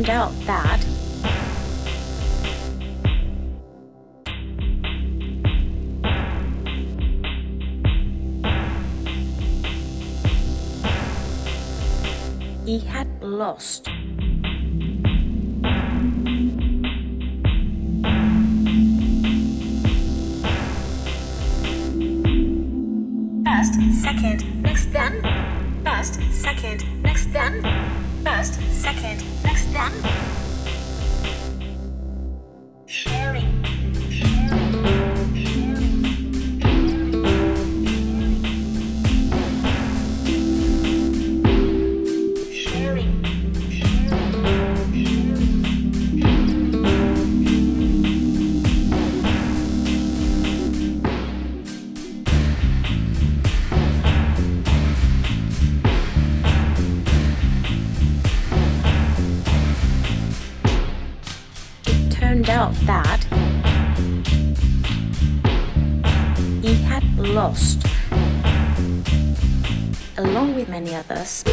turned out that he had lost. First, second, next then. First, second, next then. First, second, next then. Sharing. Turned out that he had lost, along with many others.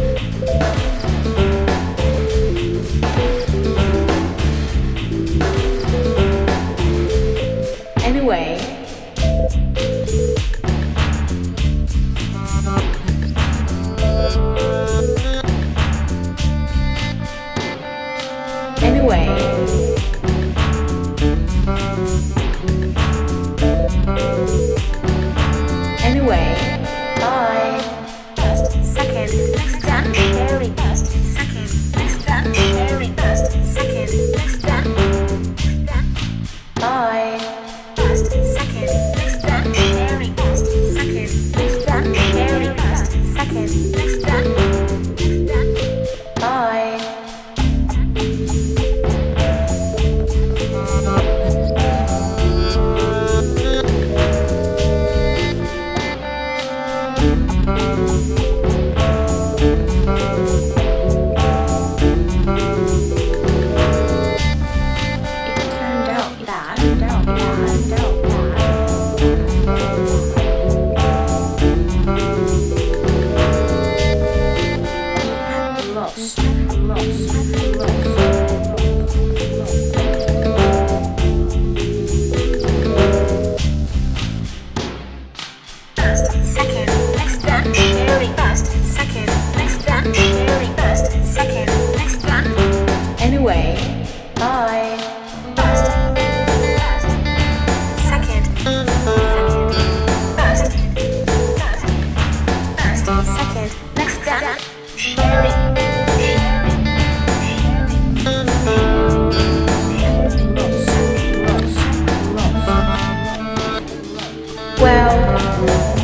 Anyway, bye. First, second, next then. Sharing. First, second, next then. Sharing. First, second, next then. Bye. First, second, next then. Sharing. First, second, next then. Sharing. First, second, next then. Bye. Anyway, bye. First, second, second, next then. Sharing. Well,